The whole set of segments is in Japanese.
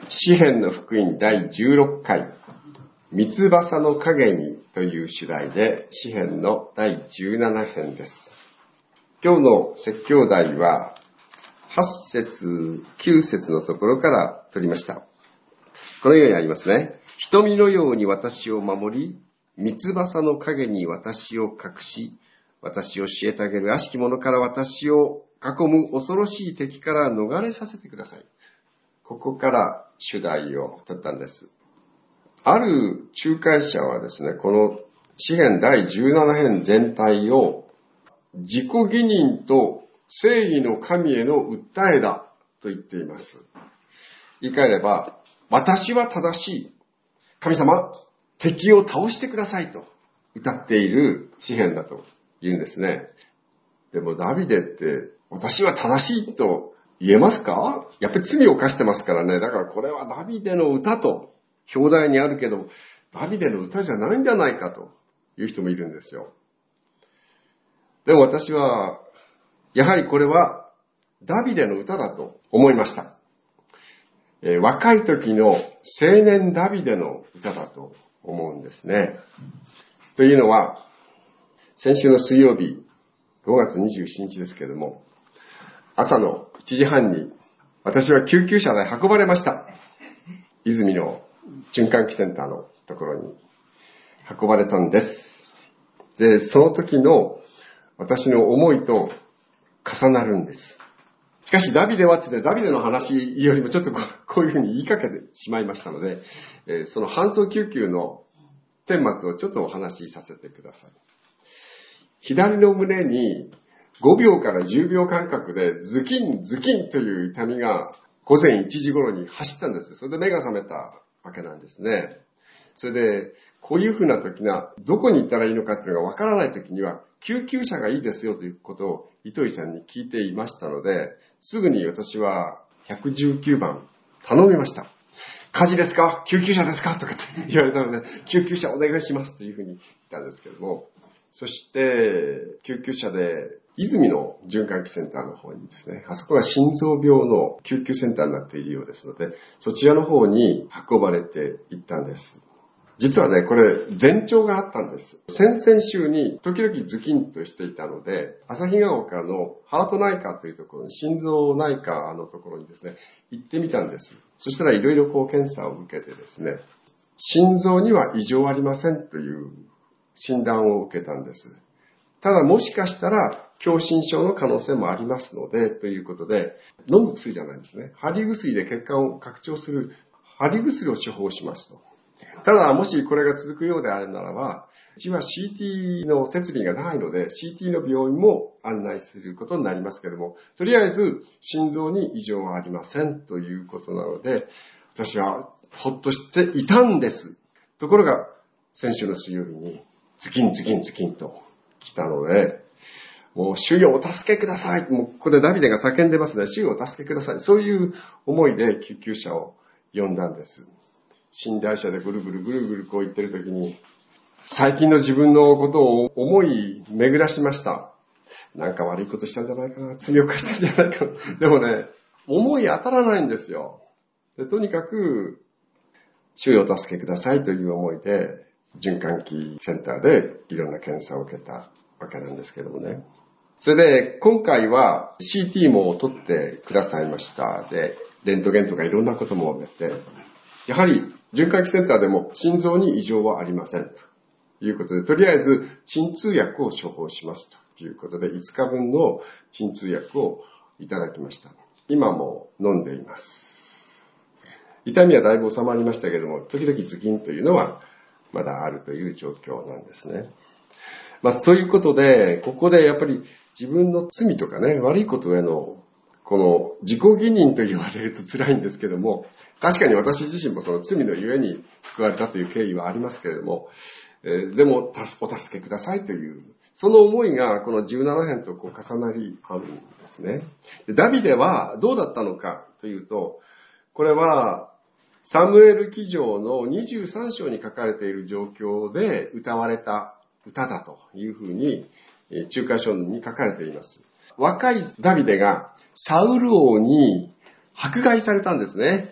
詩編の福音第16回、三翼の影にという主題で、詩編の第17編です。今日の説教題は、8節、9節のところから取りました。このようにありますね。瞳のように私を守り、三翼の影に私を隠し、私を虐げる悪しき者から私を囲む恐ろしい敵から逃れさせてください。ここから主題を取ったんです。ある仲介者はですね、この詩編第17編全体を自己義認と正義の神への訴えだと言っています。言い換えれば、私は正しい。神様、敵を倒してくださいと歌っている詩編だと言うんですね。でもダビデって私は正しいと言えますか？やっぱり罪を犯してますからね。だからこれはダビデの歌と表題にあるけど、ダビデの歌じゃないんじゃないかという人もいるんですよ。でも私は、やはりこれはダビデの歌だと思いました。若い時の青年ダビデの歌だと思うんですね。というのは、先週の水曜日、5月27日ですけれども、朝の1時半に私は救急車で運ばれました。泉の循環器センターのところに運ばれたんです。で、その時の私の思いと重なるんです。しかしダビデはってダビデの話よりもちょっとこういうふうに言いかけてしまいましたので、その搬送救急の顛末をちょっとお話しさせてください。左の胸に5秒から10秒間隔でズキンズキンという痛みが午前1時頃に走ったんです。それで目が覚めたわけなんですね。それでこういうふうな時な、どこに行ったらいいのかっていうのがわからない時には救急車がいいですよということを糸井さんに聞いていましたので、すぐに私は119番頼みました。火事ですか？救急車ですか？とかって言われたので、救急車お願いしますというふうに言ったんですけども、そして救急車で泉の循環器センターの方にですね、あそこが心臓病の救急センターになっているようですので、そちらの方に運ばれていったんです。実はね、これ前兆があったんです。先々週に時々ズキンとしていたので、旭ヶ丘のハート内科というところに、心臓内科のところにですね、行ってみたんです。そしたらいろいろ検査を受けてですね、心臓には異常ありませんという診断を受けたんです。ただもしかしたら狭心症の可能性もありますので、ということで、飲む薬じゃないんですね。貼り薬で血管を拡張する貼り薬を処方しますと。ただ、もしこれが続くようであるならば、うちは CT の設備がないので、CT の病院も案内することになりますけれども、とりあえず、心臓に異常はありませんということなので、私はほっとしていたんです。ところが、先週の水曜日に、ズキンズキンズキンと来たので、もう、主よお助けください。もう、ここでダビデが叫んでますね。主よお助けください。そういう思いで救急車を呼んだんです。寝台車でぐるぐるぐるぐるこう言ってるときに、最近の自分のことを思い巡らしました。なんか悪いことしたんじゃないかな、罪を犯したんじゃないかな。でもね、思い当たらないんですよ。でとにかく、主よお助けくださいという思いで、循環器センターでいろんな検査を受けたわけなんですけどもね。それで、今回は CT も取ってくださいました。で、レントゲンとかいろんなこともやって、やはり循環器センターでも心臓に異常はありませんということで、とりあえず鎮痛薬を処方しますということで、5日分の鎮痛薬をいただきました。今も飲んでいます。痛みはだいぶ収まりましたけども、時々ズキンというのはまだあるという状況なんですね。そういうことで、ここでやっぱり自分の罪とかね、悪いことへのこの自己義認と言われると辛いんですけども、確かに私自身もその罪のゆえに救われたという経緯はありますけれども、でもお助けくださいという、その思いがこの17編と重なり合うんですね。でダビデはどうだったのかというと、これはサムエル記上の23章に書かれている状況で歌われた歌だというふうに仲介書に書かれています。若いダビデがサウル王に迫害されたんですね。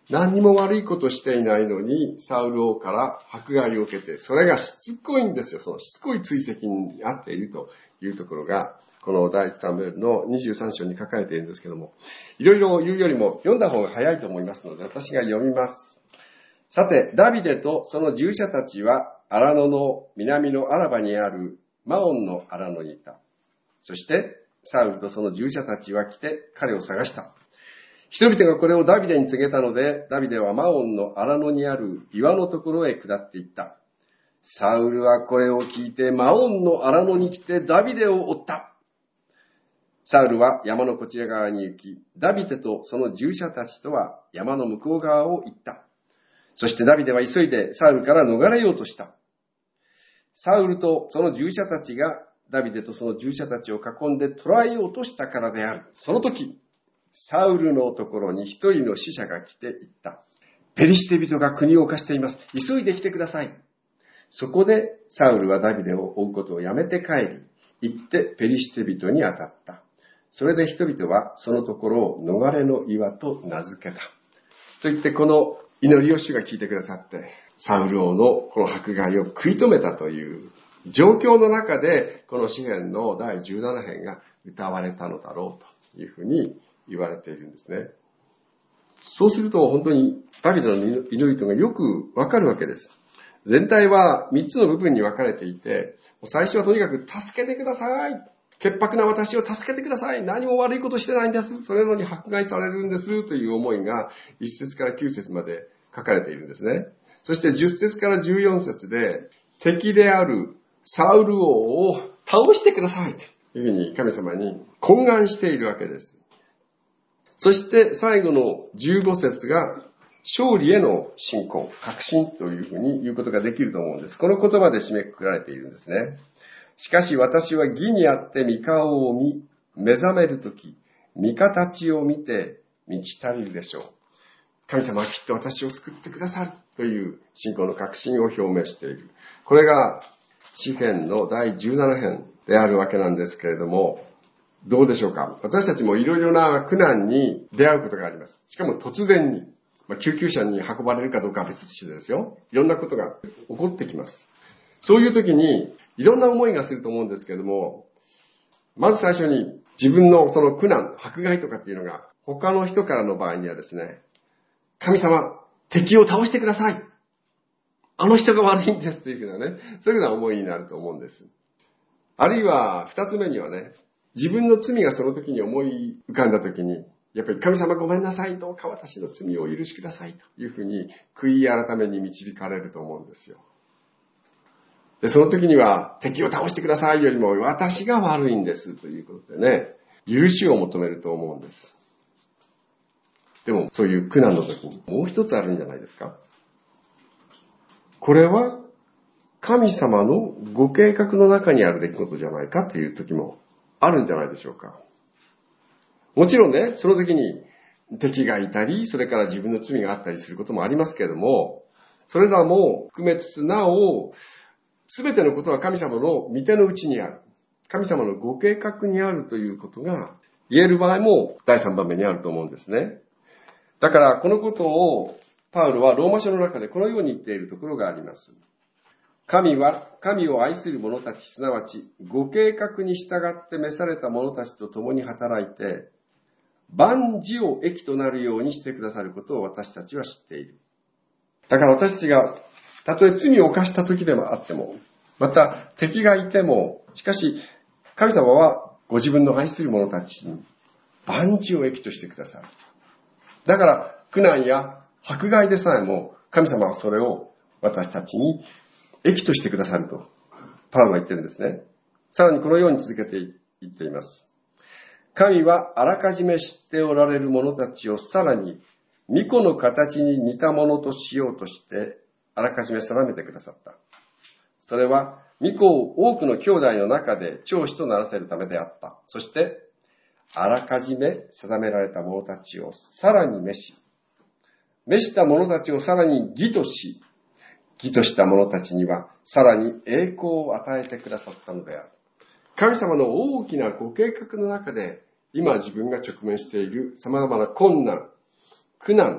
何にも悪いことしていないのに、サウル王から迫害を受けて、それがしつこいんですよ。そのしつこい追跡にあっているというところが、この第一サムエルの23章に書かれているんですけども、いろいろ言うよりも読んだ方が早いと思いますので、私が読みます。さて、ダビデとその従者たちは、荒野の南のアラバにあるマオンの荒野にいた。そして、サウルとその従者たちは来て彼を探した。人々がこれをダビデに告げたので、ダビデはマオンの荒野にある岩のところへ下っていった。サウルはこれを聞いてマオンの荒野に来てダビデを追った。サウルは山のこちら側に行き、ダビデとその従者たちとは山の向こう側を行った。そしてダビデは急いでサウルから逃れようとした。サウルとその従者たちがダビデとその従者たちを囲んで捕らえようとしたからである。その時、サウルのところに一人の使者が来て言った。ペリシテ人が国を侵しています。急いで来てください。そこでサウルはダビデを追うことをやめて帰り、行ってペリシテ人に当たった。それで人々はそのところを逃れの岩と名付けた。と言ってこの祈りを主が聞いてくださって、サウル王のこの迫害を食い止めたという状況の中で、この詩篇の第17編が歌われたのだろうというふうに言われているんですね。そうすると本当にダビデの祈りというのがよくわかるわけです。全体は3つの部分に分かれていて、最初はとにかく助けてください。潔白な私を助けてください。何も悪いことしてないんです。それなのに迫害されるんですという思いが1節から9節まで書かれているんですね。そして10節から14節で敵であるサウル王を倒してくださいというふうに神様に懇願しているわけです。そして最後の15節が勝利への信仰、確信というふうに言うことができると思うんです。この言葉で締めくくられているんですね。しかし私は義にあって御顔を見、目覚めるとき、御形を見て満ち足りるでしょう。神様はきっと私を救ってくださるという信仰の確信を表明している。これが詩篇の第17編であるわけなんですけれども、どうでしょうか。私たちもいろいろな苦難に出会うことがあります。しかも突然に、救急車に運ばれるかどうかは別としてですよ。いろんなことが起こってきます。そういう時にいろんな思いがすると思うんですけれども、まず最初に自分のその苦難、迫害とかっていうのが他の人からの場合にはですね、神様、敵を倒してください。あの人が悪いんですというふうなね、そういうような思いになると思うんです。あるいは二つ目にはね、自分の罪がその時に思い浮かんだ時に、やっぱり神様ごめんなさい、どうか私の罪をお許しくださいというふうに悔い改めに導かれると思うんですよ。で、その時には敵を倒してくださいよりも私が悪いんですということでね、許しを求めると思うんです。でもそういう苦難の時にもう一つあるんじゃないですか。これは神様のご計画の中にある出来事じゃないかという時もあるんじゃないでしょうか。もちろんね、その時に敵がいたり、それから自分の罪があったりすることもありますけれども、それらも含めつつなお、すべてのことは神様の御手の内にある。神様のご計画にあるということが言える場合も第3番目にあると思うんですね。だからこのことをパウロはローマ書の中でこのように言っているところがあります。神は神を愛する者たち、すなわちご計画に従って召された者たちと共に働いて、万事を益となるようにしてくださることを私たちは知っている。だから私たちがたとえ罪を犯した時でもあっても、また敵がいても、しかし神様はご自分の愛する者たちに万事を益としてくださる。だから苦難や迫害でさえも神様はそれを私たちに益としてくださるとパウロは言ってるんですね。さらにこのように続けて言っています。神はあらかじめ知っておられる者たちをさらに御子の形に似たものとしようとしてあらかじめ定めてくださった。それは御子を多くの兄弟の中で長子とならせるためであった。そしてあらかじめ定められた者たちをさらに召した者たちをさらに義とし、義とした者たちにはさらに栄光を与えてくださったのである。神様の大きなご計画の中で今自分が直面している様々な困難、苦難、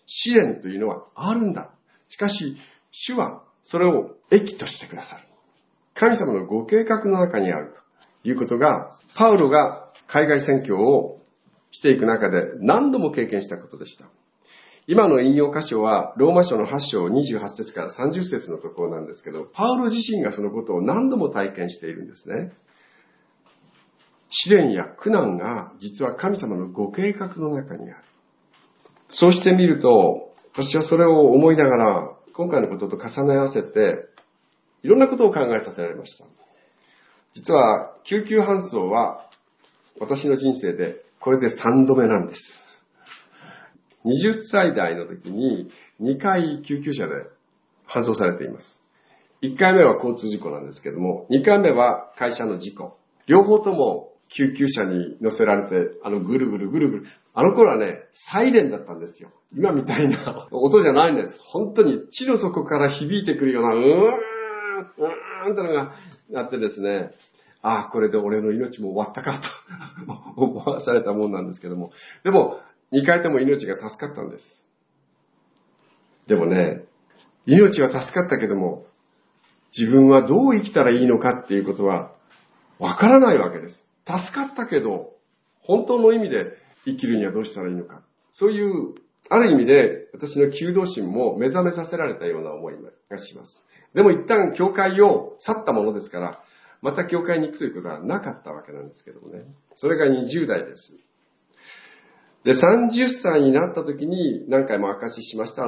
試練というのはあるんだ。しかし、主はそれを益としてくださる。神様のご計画の中にあるということが、パウロが海外宣教をしていく中で何度も経験したことでした。今の引用箇所は、ローマ書の8章28節から30節のところなんですけど、パウロ自身がそのことを何度も体験しているんですね。試練や苦難が実は神様のご計画の中にある。そうしてみると、私はそれを思いながら、今回のことと重ね合わせて、いろんなことを考えさせられました。実は、救急搬送は、私の人生で、これで3度目なんです。20歳代の時に2回救急車で搬送されています。1回目は交通事故なんですけども、2回目は会社の事故。両方とも救急車に乗せられて、ぐるぐるぐるぐる。あの頃はね、サイレンだったんですよ。今みたいな音じゃないんです。本当に地の底から響いてくるような、とのがあってですね、これで俺の命も終わったかと思わされたもんなんですけども。でも、2回とも命が助かったんです。でもね、命は助かったけども、自分はどう生きたらいいのかっていうことはわからないわけです。助かったけど、本当の意味で生きるにはどうしたらいいのか。そういう、ある意味で私の求道心も目覚めさせられたような思いがします。でも一旦教会を去ったものですから、また教会に行くということはなかったわけなんですけどもね。それが20代です。で、30歳になった時に何回も証ししました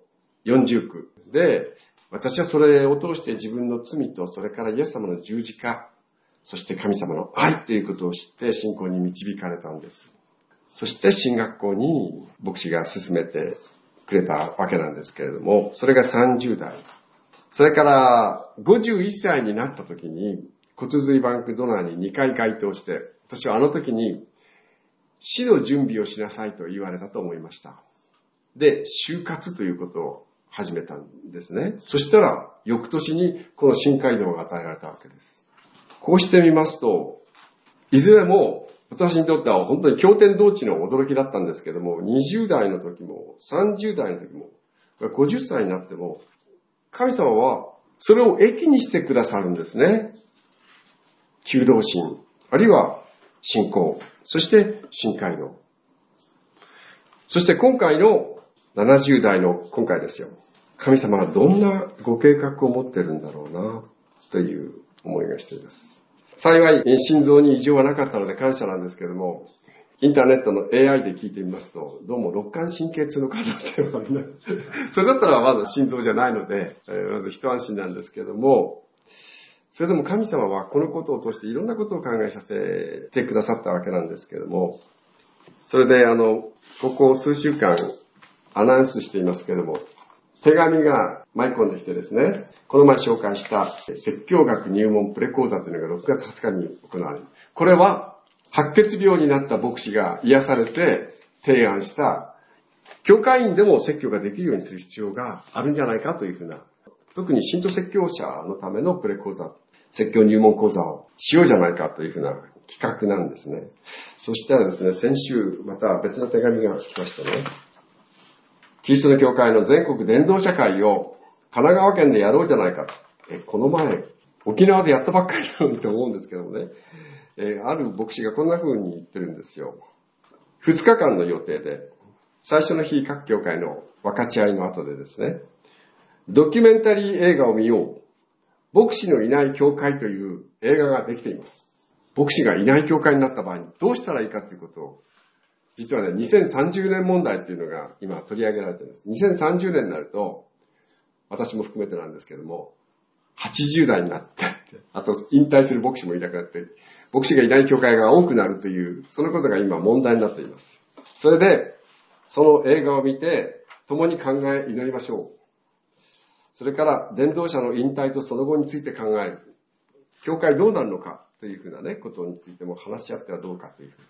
40区で、私はそれを通して自分の罪と、それからイエス様の十字架、そして神様の愛ということを知って信仰に導かれたんです。そして進学校に牧師が勧めてくれたわけなんですけれども、それが30代。それから51歳になった時に骨髄バンクドナーに2回該当して、私はあの時に死の準備をしなさいと言われたと思いました。で、就活ということを始めたんですね。そしたら、翌年にこの新街道が与えられたわけです。こうしてみますと、いずれも私にとっては本当に経典同地の驚きだったんですけども、20代の時も、30代の時も、50歳になっても、神様はそれを益にしてくださるんですね。求道心、あるいは信仰、そして新街道。そして今回の70代の今回ですよ。神様はどんなご計画を持ってるんだろうな、という思いがしています。幸い、心臓に異常はなかったので感謝なんですけれども、インターネットの AI で聞いてみますと、どうも肋間神経痛の可能性はあります。それだったらまだ心臓じゃないので、まず一安心なんですけれども、それでも神様はこのことを通していろんなことを考えさせてくださったわけなんですけれども、それでここ数週間アナウンスしていますけれども、手紙が舞い込んできてですね、この前紹介した説教学入門プレ講座というのが6月20日に行われる。これは白血病になった牧師が癒されて提案した、教会員でも説教ができるようにする必要があるんじゃないかというふうな、特に信徒説教者のためのプレ講座、説教入門講座をしようじゃないかというふうな企画なんですね。そしたらですね、先週また別の手紙が来ましたね。キリストの教会の全国伝道者会を神奈川県でやろうじゃないかと。この前、沖縄でやったばっかりなのにと思うんですけどもね。ある牧師がこんな風に言ってるんですよ。2日間の予定で、最初の日各教会の分かち合いの後でですね、ドキュメンタリー映画を見よう。牧師のいない教会という映画ができています。牧師がいない教会になった場合にどうしたらいいかということを、実はね、2030年問題っていうのが今取り上げられています。2030年になると、私も含めてなんですけども、80代になって、あと引退する牧師もいなくなって、牧師がいない教会が多くなるという、そのことが今問題になっています。それで、その映画を見て、共に考え、祈りましょう。それから、伝道者の引退とその後について考える。教会どうなるのかというふうなね、ことについても話し合ってはどうかというふうに。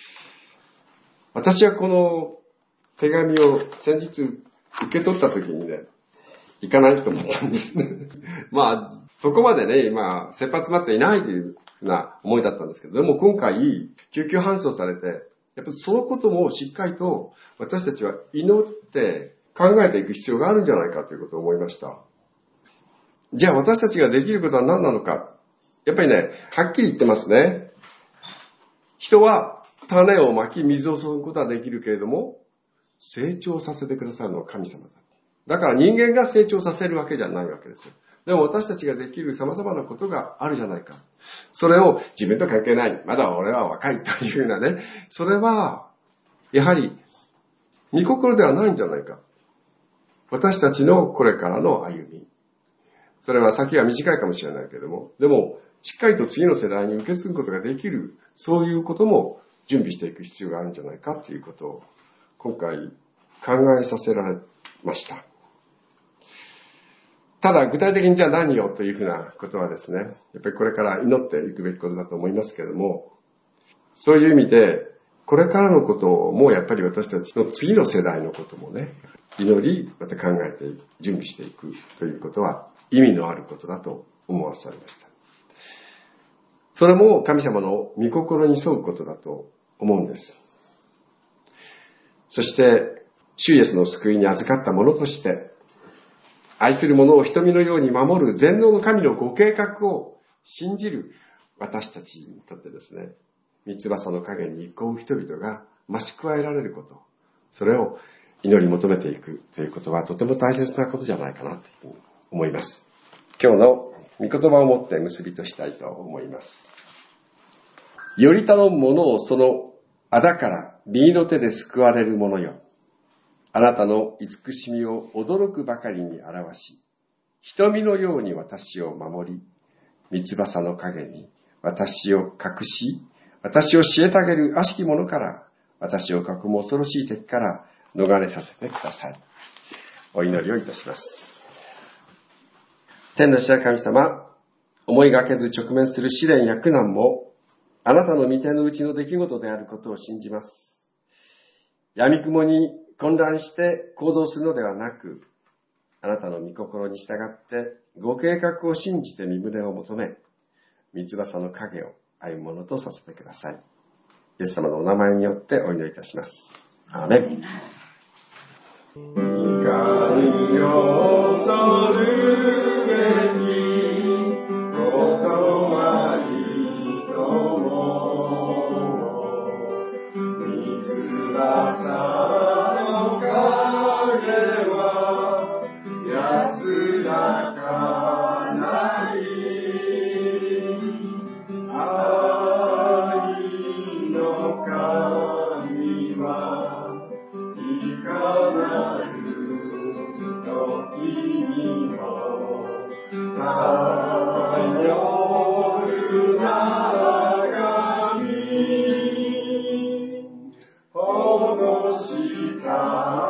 私はこの手紙を先日受け取った時にね、行かないと思ったんですね。まあ、そこまでね、今、切羽詰まっていないというふうな思いだったんですけど、でも今回、救急搬送されて、やっぱりそのこともしっかりと私たちは祈って考えていく必要があるんじゃないかということを思いました。じゃあ私たちができることは何なのか。やっぱりね、はっきり言ってますね。人は種をまき水を注ぐことはできるけれども、成長させてくださるのは神様だ。だから人間が成長させるわけじゃないわけですよ。でも私たちができる様々なことがあるじゃないか。それを自分と関係ない。まだ俺は若いというようなね。それは、やはり、御心ではないんじゃないか。私たちのこれからの歩み。それは先は短いかもしれないけれども、でも、しっかりと次の世代に受け継ぐことができる、そういうことも準備していく必要があるんじゃないかということを、今回考えさせられました。ただ具体的にじゃあ何をというふうなことはですね、やっぱりこれから祈っていくべきことだと思いますけれども、そういう意味で、これからのこともやっぱり私たちの次の世代のこともね、祈り、また考えて準備していくということは意味のあることだと思わされました。それも神様の御心に沿うことだと思うんです。そして、主イエスの救いに預かった者として、愛する者を瞳のように守る全能の神のご計画を信じる私たちにとってですね、三翼の陰に行う人々が増し加えられること、それを祈り求めていくということはとても大切なことじゃないかなというふうに思います。今日の御言葉をもって結びとしたいと思います。より頼む者をその仇から右の手で救われる者よ。あなたの慈しみを驚くばかりに表し、瞳のように私を守り、三翼の陰に私を隠し、私を虐げる悪しき者から、私を囲む恐ろしい敵から逃れさせてください。お祈りをいたします。天の父なる神様、思いがけず直面する試練や苦難も、あなたの御手のうちの出来事であることを信じます。闇雲に混乱して行動するのではなく、あなたの御心に従ってご計画を信じて身旨を求め、三翼の影を歩むものとさせてください。イエス様のお名前によってお祈りいたします。アーメン。光を恐るべきことは人も三翼の影は安らかなり愛の神はいかなる時にも頼る長み保護した